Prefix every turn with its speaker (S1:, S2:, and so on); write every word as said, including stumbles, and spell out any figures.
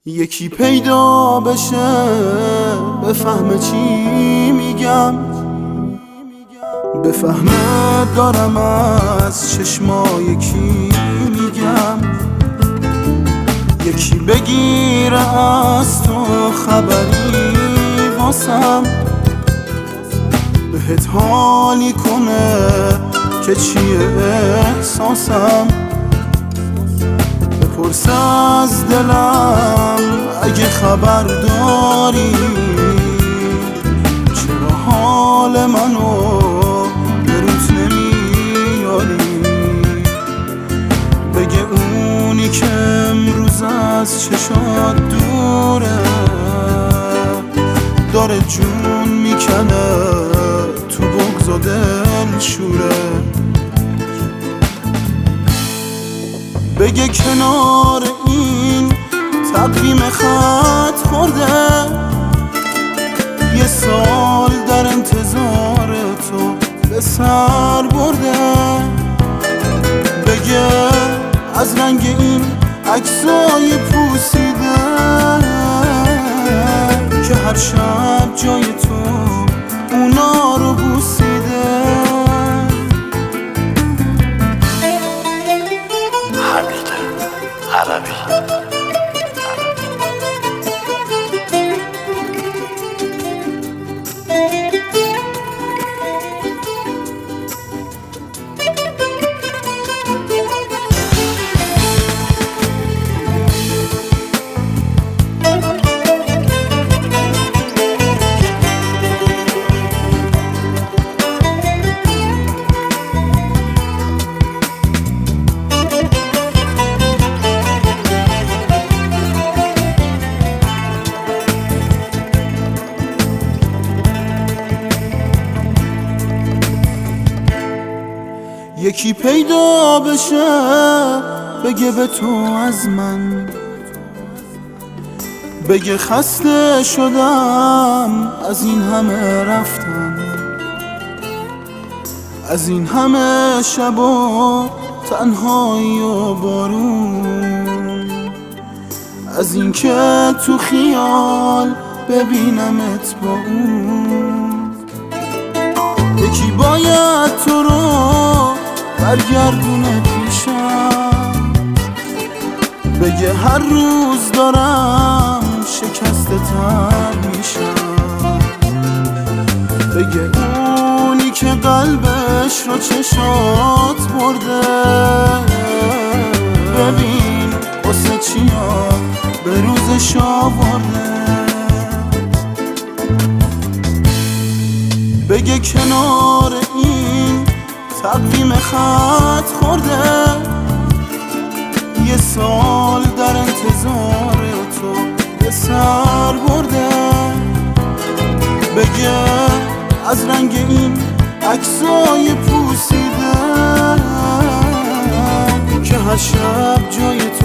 S1: یکی پیدا بشه بفهمه چی میگم، بفهمه دارم از چشمای کی میگم. یکی بگیره از تو خبری واسم، بهت حالی کنه که چیه احساسم. بپرس از دلم اگه خبر داری، چرا حال منو به روت نمیاری. بگه اونی که امروز از چشات دوره، داره جون میکنه تو بغض و دل شوره. بگه کنار این تقویم خط خورده، یه سال در انتظار تو به سر برده. بگه از رنگ این عکسای پوسیده که هر شب جای تو اونا رو بوسیده.
S2: حمید عربی.
S1: یکی پیدا بشه بگه به تو از من، بگه خسته شدم از این همه رفتن، از این همه شب و تنهایی و بارون، از این که تو خیال ببینمت با اون. یکی باید تو رو برگردونه پیشم، بگه هر روز دارم شکسته تر میشم. بگه اونی که قلبش رو چشات برده، ببین واسه چیا به روزش آورده. بگه کنار این تقویم خط خورده، یه سال در انتظار تو به سر برده. بگه از رنگ این عکسای پوسیده که هر شب جای